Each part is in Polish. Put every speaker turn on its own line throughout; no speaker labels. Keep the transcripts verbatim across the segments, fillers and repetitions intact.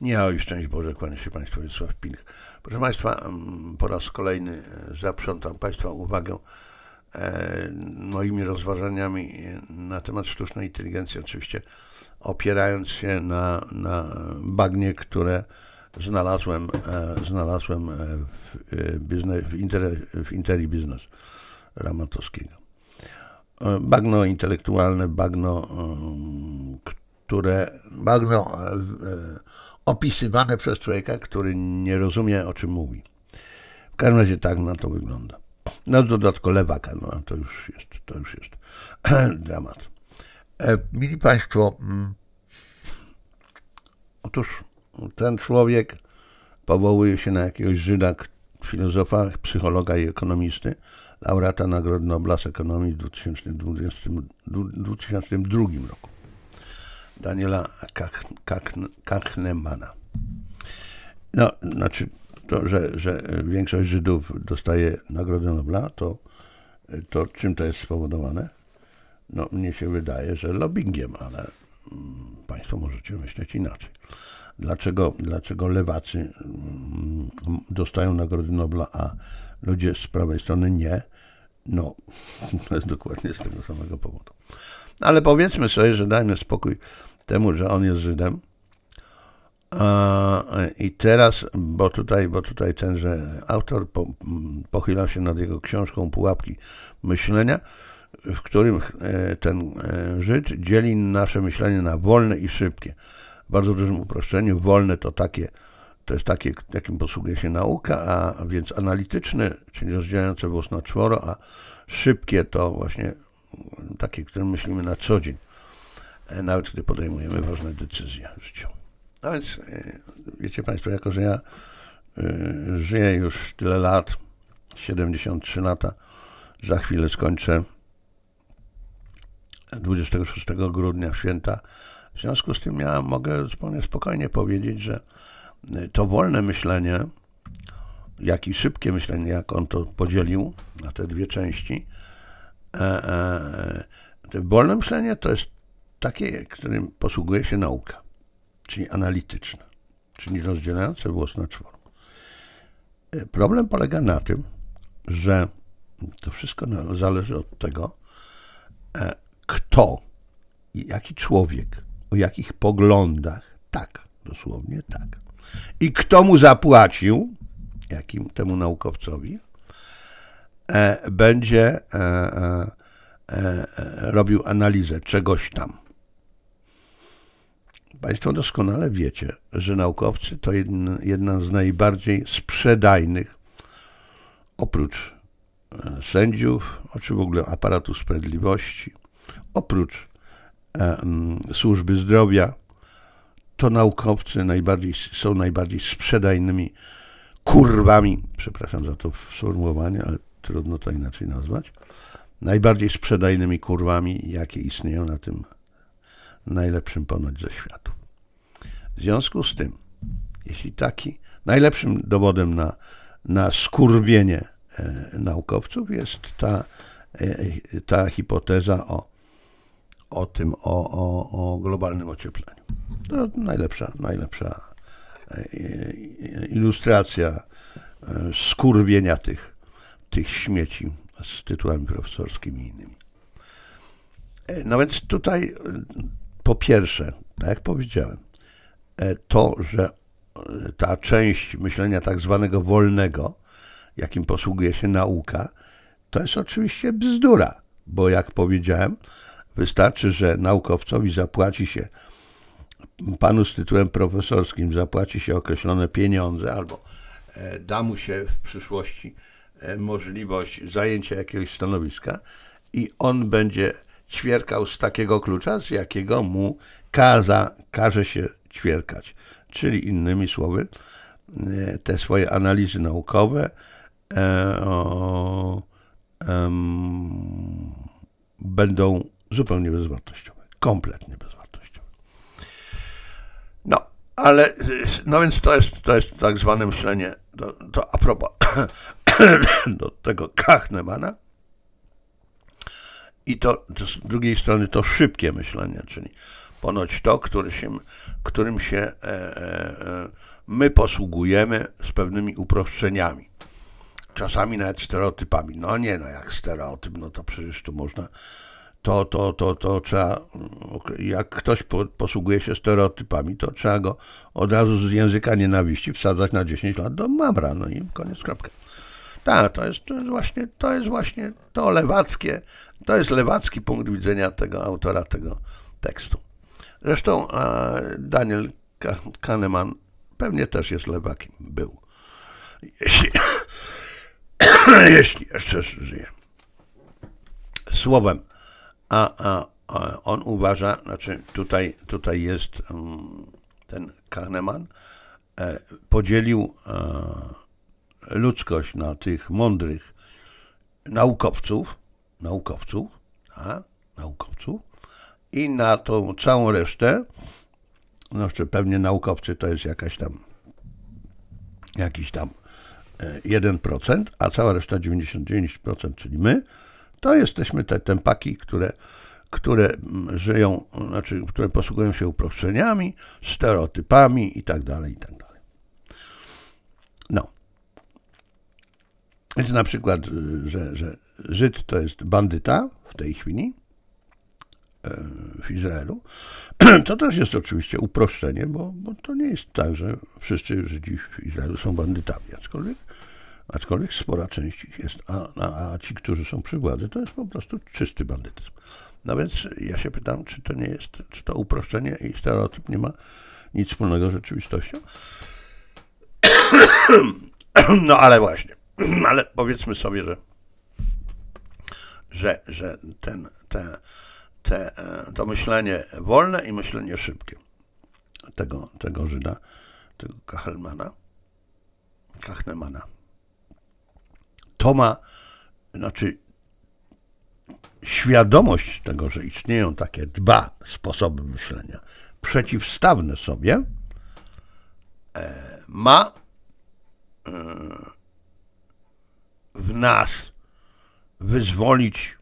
Nie, oj, szczęść Boże, kłania się Państwu, Wiesław Pilch. Proszę Państwa, po raz kolejny zaprzątam Państwa uwagę e, moimi rozważaniami na temat sztucznej inteligencji, oczywiście opierając się na, na bagnie, które znalazłem, e, znalazłem w, biznes, w, inter, w Interi Biznes Ramatowskiego. Bagno intelektualne, bagno, które, bagno e, opisywane przez człowieka, który nie rozumie, o czym mówi. W każdym razie tak na to wygląda. No dodatkowo lewaka, no to już jest, to już jest dramat. E, mili Państwo, mm, otóż ten człowiek powołuje się na jakiegoś Żyda, filozofa, psychologa i ekonomisty, laureata Nagrody Nobla z ekonomii w dwa tysiące drugim roku. Daniela Kahnemana. No, znaczy to, że, że większość Żydów dostaje Nagrodę Nobla, to, to czym to jest spowodowane? No, mnie się wydaje, że lobbyingiem, ale mm, Państwo możecie myśleć inaczej. Dlaczego, dlaczego lewacy mm, dostają Nagrody Nobla, a ludzie z prawej strony nie? No, to jest dokładnie z tego samego powodu. Ale powiedzmy sobie, że dajmy spokój temu, że on jest Żydem. I teraz, bo tutaj, bo tutaj tenże autor po, pochylał się nad jego książką Pułapki myślenia, w którym ten Żyd dzieli nasze myślenie na wolne i szybkie. W bardzo dużym uproszczeniu. Wolne to takie, to jest takie, jakim posługuje się nauka, a więc analityczne, czyli rozdzielające włos na czworo, a szybkie to właśnie takie, którym myślimy na co dzień, nawet gdy podejmujemy ważne decyzje życiowe. No więc wiecie Państwo, jako że ja żyję już tyle lat, siedemdziesiąt trzy lata, za chwilę skończę dwudziestego szóstego grudnia w święta. W związku z tym ja mogę zupełnie spokojnie powiedzieć, że to wolne myślenie, jak i szybkie myślenie, jak on to podzielił na te dwie części, e, e, to wolne myślenie to jest takie, którym posługuje się nauka, czyli analityczne, czyli rozdzielające włos na czworo. Problem polega na tym, że to wszystko zależy od tego, e, kto i jaki człowiek, o jakich poglądach, tak, dosłownie tak, i kto mu zapłacił, jakim temu naukowcowi, e, będzie e, e, e, robił analizę czegoś tam. Państwo doskonale wiecie, że naukowcy to jedna, jedna z najbardziej sprzedajnych, oprócz e, sędziów, czy w ogóle aparatu sprawiedliwości, oprócz e, m, służby zdrowia, to naukowcy najbardziej, są najbardziej sprzedajnymi kurwami, przepraszam za to sformułowanie, ale trudno to inaczej nazwać, najbardziej sprzedajnymi kurwami, jakie istnieją na tym najlepszym ponoć ze światów. W związku z tym, jeśli taki, najlepszym dowodem na, na skurwienie e, naukowców jest ta, e, ta hipoteza o, o tym, o, o, o globalnym ociepleniu. To najlepsza, najlepsza e, ilustracja e, skurwienia tych, tych śmieci z tytułami profesorskimi i innymi. E, no więc tutaj po pierwsze, tak jak powiedziałem, to, że ta część myślenia tak zwanego wolnego, jakim posługuje się nauka, to jest oczywiście bzdura, bo jak powiedziałem, wystarczy, że naukowcowi zapłaci się, panu z tytułem profesorskim zapłaci się określone pieniądze albo da mu się w przyszłości możliwość zajęcia jakiegoś stanowiska i on będzie ćwierkał z takiego klucza, z jakiego mu kaza, każe się ćwierkać. Czyli innymi słowy, te swoje analizy naukowe e, o, em, będą zupełnie bezwartościowe. Kompletnie bezwartościowe. No, ale, no więc to jest, to jest tak zwane myślenie, to, to a propos do tego Kahnemana. I to, to z drugiej strony to szybkie myślenie, czyli ponoć to, który się, którym się e, e, my posługujemy z pewnymi uproszczeniami. Czasami nawet stereotypami. No nie, no jak stereotyp, no to przecież tu można, to, to, to, to trzeba, jak ktoś po, posługuje się stereotypami, to trzeba go od razu z języka nienawiści wsadzać na dziesięć lat do mamra, no i koniec, kropka. Tak, to jest, to jest właśnie, to jest właśnie to lewackie, to jest lewacki punkt widzenia tego autora tego tekstu. Zresztą Daniel Kahneman pewnie też jest lewakiem, był. Jeśli, jeśli jeszcze żyje. Słowem, a, a, a on uważa, znaczy tutaj, tutaj jest um, ten Kahneman, e, podzielił e, ludzkość na tych mądrych naukowców, naukowców, a, naukowców i na tą całą resztę, no jeszcze pewnie naukowcy to jest jakaś tam, jakiś tam jeden procent, a cała reszta dziewięćdziesiąt dziewięć procent, czyli my, to jesteśmy te tempaki, które, które żyją, znaczy, które posługują się uproszczeniami, stereotypami i tak dalej, i tak dalej. No. Więc na przykład, że, że Żyd to jest bandyta w tej chwili w Izraelu, to też jest oczywiście uproszczenie, bo, bo to nie jest tak, że wszyscy Żydzi w Izraelu są bandytami, aczkolwiek, aczkolwiek spora część ich jest, a, a, a ci, którzy są przy władzy, to jest po prostu czysty bandytyzm. No więc ja się pytam, czy to nie jest, czy to uproszczenie i stereotyp nie ma nic wspólnego z rzeczywistością? No ale właśnie, ale powiedzmy sobie, że, że, że ten, te, te, to myślenie wolne i myślenie szybkie tego, tego Żyda, tego Kahnemana, Kahnemana, to ma, znaczy świadomość tego, że istnieją takie dwa sposoby myślenia przeciwstawne sobie, ma w nas wyzwolić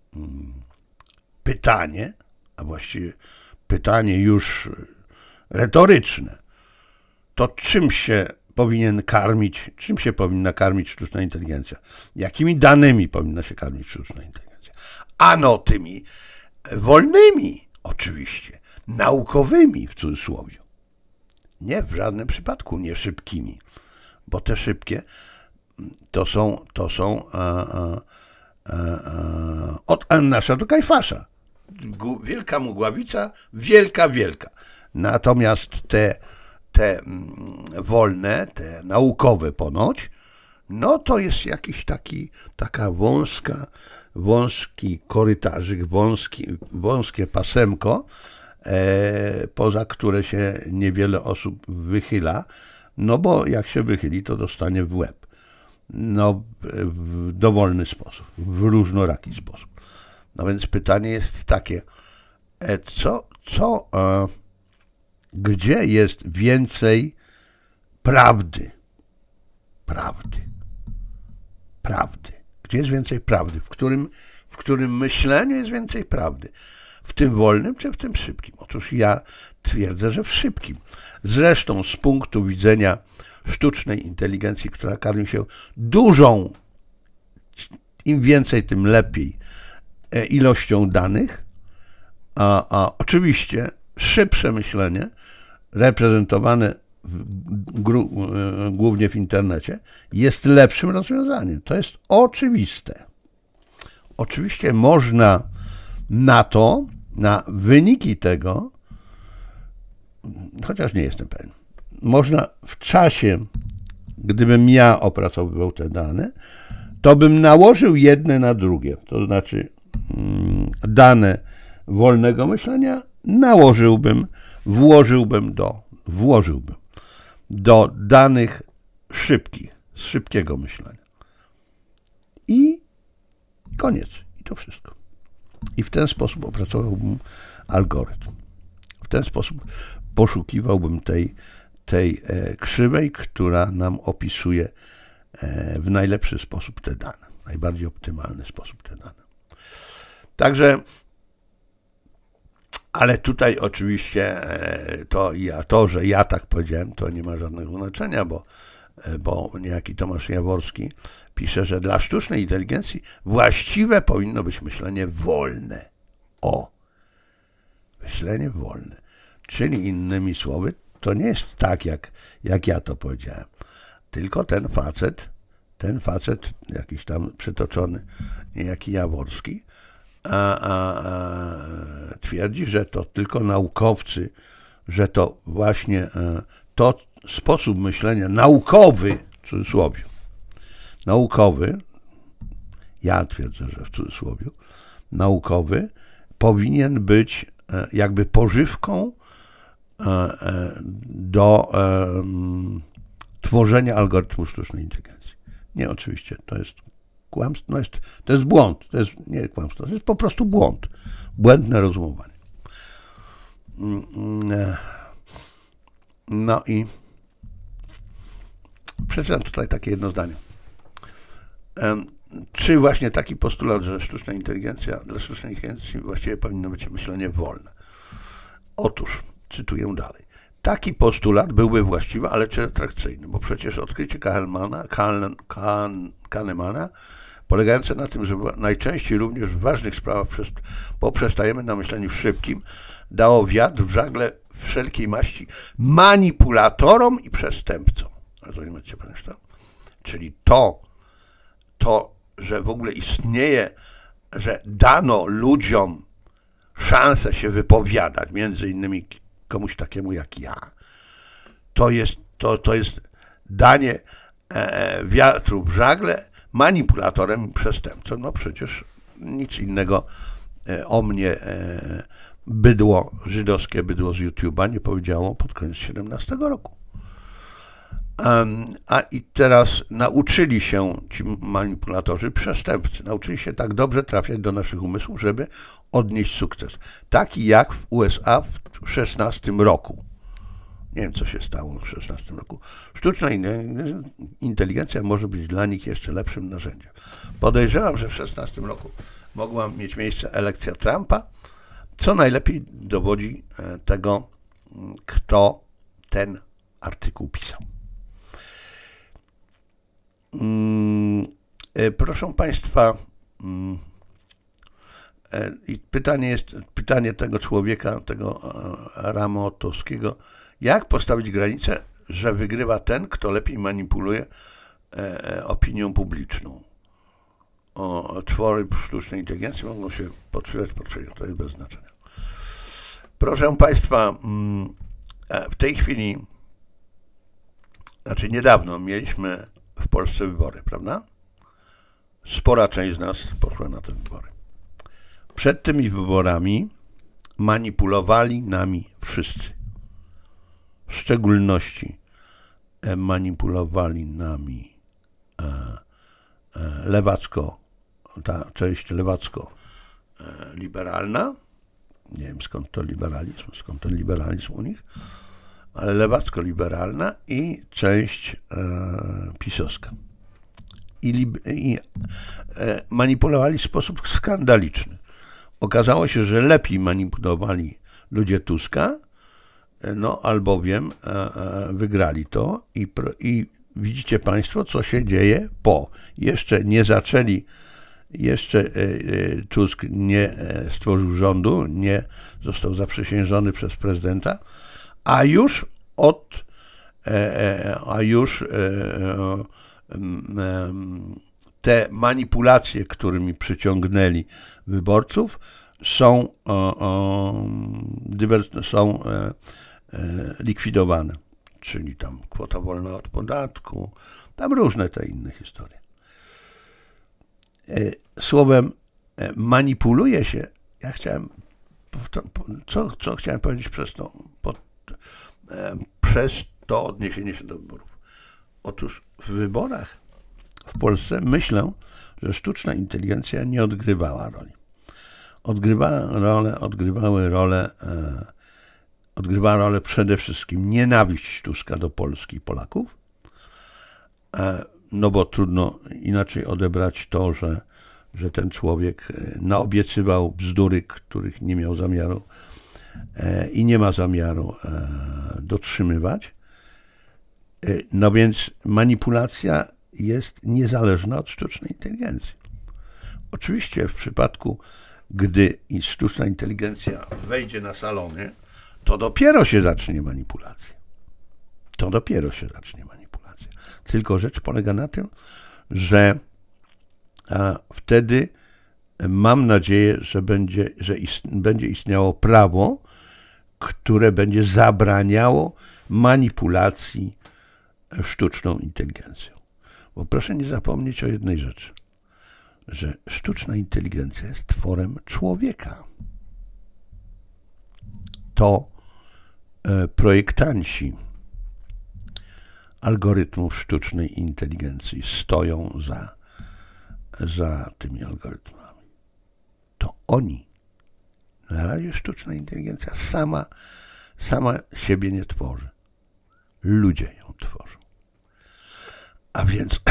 pytanie, a właściwie pytanie już retoryczne, to czym się powinien karmić, czym się powinna karmić sztuczna inteligencja? Jakimi danymi powinna się karmić sztuczna inteligencja? Ano tymi wolnymi, oczywiście, naukowymi w cudzysłowie. Nie, w żadnym przypadku nie szybkimi, bo te szybkie to są, to są a, a, a, a, od Annasza do Kajfasza. Wielka mugławica, wielka, wielka. Natomiast te, te mm, wolne, te naukowe ponoć, no to jest jakiś taki, taka wąska, wąski korytarzyk, wąski, wąskie pasemko, e, poza które się niewiele osób wychyla, no bo jak się wychyli, to dostanie w łeb. No, w dowolny sposób, w różnoraki sposób. No więc pytanie jest takie, co, co, e, gdzie jest więcej prawdy? Prawdy. Prawdy. Gdzie jest więcej prawdy? W którym, w którym myśleniu jest więcej prawdy? W tym wolnym czy w tym szybkim? Otóż ja twierdzę, że w szybkim. Zresztą z punktu widzenia sztucznej inteligencji, która karmi się dużą, im więcej, tym lepiej, ilością danych, a, a oczywiście szybsze myślenie, reprezentowane w, gru, głównie w internecie, jest lepszym rozwiązaniem. To jest oczywiste. Oczywiście można na to, na wyniki tego, chociaż nie jestem pewien, można w czasie, gdybym ja opracowywał te dane, to bym nałożył jedne na drugie. To znaczy mm, dane wolnego myślenia nałożyłbym, włożyłbym do, włożyłbym do danych szybkich, z szybkiego myślenia. I koniec. I to wszystko. I w ten sposób opracowałbym algorytm. W ten sposób poszukiwałbym tej, tej e, krzywej, która nam opisuje e, w najlepszy sposób te dane. Najbardziej optymalny sposób te dane. Także Ale tutaj oczywiście to, ja, to, że ja tak powiedziałem, to nie ma żadnego znaczenia, bo, bo niejaki Tomasz Jaworski pisze, że dla sztucznej inteligencji właściwe powinno być myślenie wolne. O, myślenie wolne. Czyli innymi słowy, to nie jest tak, jak, jak ja to powiedziałem. Tylko ten facet, ten facet jakiś tam przytoczony, niejaki Jaworski, A, a, a, twierdzi, że to tylko naukowcy, że to właśnie e, to sposób myślenia naukowy, w cudzysłowie, naukowy, ja twierdzę, że w cudzysłowie, naukowy, powinien być e, jakby pożywką e, e, do e, tworzenia algorytmu sztucznej inteligencji. Nie, oczywiście, to jest kłamstwo, no jest, to jest błąd, to jest nie kłamstwo, to jest po prostu błąd, błędne rozumowanie. No i przeczytam tutaj takie jedno zdanie. Czy właśnie taki postulat, że sztuczna inteligencja, dla sztucznej inteligencji właściwie powinno być myślenie wolne? Otóż, cytuję dalej. Taki postulat byłby właściwy, ale czy atrakcyjny, bo przecież odkrycie Kahnemana, Kahnemana polegające na tym, że najczęściej również w ważnych sprawach poprzestajemy na myśleniu szybkim, dało wiatr w żagle wszelkiej maści manipulatorom i przestępcom. Rozumiecie Państwo? Czyli to, to, że w ogóle istnieje, że dano ludziom szansę się wypowiadać, między innymi komuś takiemu jak ja, to jest, to, to jest danie e, wiatru w żagle manipulatorem i przestępcom. No przecież nic innego e, o mnie e, bydło, żydowskie bydło z YouTube'a nie powiedziało pod koniec siedemnastego roku. Um, a i teraz nauczyli się ci manipulatorzy, przestępcy, nauczyli się tak dobrze trafiać do naszych umysłów, żeby odnieść sukces. Taki jak w U S A w szesnastym roku. Nie wiem, co się stało w szesnastym roku. Sztuczna inteligencja może być dla nich jeszcze lepszym narzędziem. Podejrzewam, że w szesnastym roku mogła mieć miejsce elekcja Trumpa, co najlepiej dowodzi tego, kto ten artykuł pisał. Proszę Państwa, i pytanie jest, pytanie tego człowieka, tego Ramotowskiego, jak postawić granicę, że wygrywa ten, kto lepiej manipuluje opinią publiczną. O, twory sztucznej inteligencji mogą się podświetlać, podświetlać, to jest bez znaczenia. Proszę Państwa, w tej chwili, znaczy niedawno mieliśmy w Polsce wybory, prawda? Spora część z nas poszła na te wybory. Przed tymi wyborami manipulowali nami wszyscy. W szczególności manipulowali nami e, e, lewacko, ta część lewacko-liberalna. Nie wiem skąd to liberalizm, skąd ten liberalizm u nich, ale lewacko-liberalna i część e, pisowska. I, li, i e, manipulowali w sposób skandaliczny. Okazało się, że lepiej manipulowali ludzie Tuska, no albowiem e, e, wygrali to i, i widzicie Państwo, co się dzieje po. Jeszcze nie zaczęli, jeszcze e, e, Tusk nie e, stworzył rządu, nie został zaprzysiężony przez prezydenta, a już od, e, e, a już e, e, e, te manipulacje, którymi przyciągnęli wyborców, są, o, o, dywers- są e, e, likwidowane. Czyli tam kwota wolna od podatku, tam różne te inne historie. E, słowem, e, manipuluje się, ja chciałem, co, co chciałem powiedzieć przez to, pod, e, przez to odniesienie się do wyborów. Otóż w wyborach w Polsce myślę, że sztuczna inteligencja nie odgrywała roli. Odgrywała rolę, odgrywały rolę, e, odgrywała rolę przede wszystkim nienawiść Tuska do Polski i Polaków, e, no bo trudno inaczej odebrać to, że, że ten człowiek naobiecywał bzdury, których nie miał zamiaru i nie ma zamiaru dotrzymywać. No więc manipulacja jest niezależna od sztucznej inteligencji. Oczywiście w przypadku, gdy sztuczna inteligencja wejdzie na salony, to dopiero się zacznie manipulacja. To dopiero się zacznie manipulacja. Tylko rzecz polega na tym, że a, wtedy mam nadzieję, że będzie, że ist, będzie istniało prawo, które będzie zabraniało manipulacji sztuczną inteligencją. Bo proszę nie zapomnieć o jednej rzeczy, że sztuczna inteligencja jest tworem człowieka. To e, projektanci algorytmów sztucznej inteligencji stoją za, za tymi algorytmami. To oni. Na razie sztuczna inteligencja sama, sama siebie nie tworzy. Ludzie ją tworzą. A więc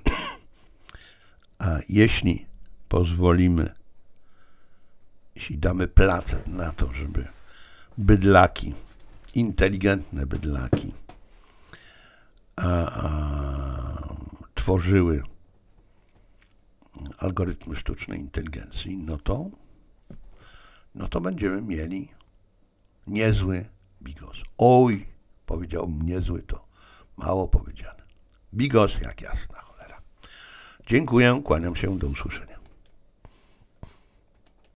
a jeśli pozwolimy, jeśli damy placet na to, żeby bydlaki, inteligentne bydlaki a, a, tworzyły algorytmy sztucznej inteligencji, no to, no to będziemy mieli niezły bigos. Oj, powiedziałbym niezły, to mało powiedziane. Bigos jak jasna cholera. Dziękuję, kłaniam się, do usłyszenia.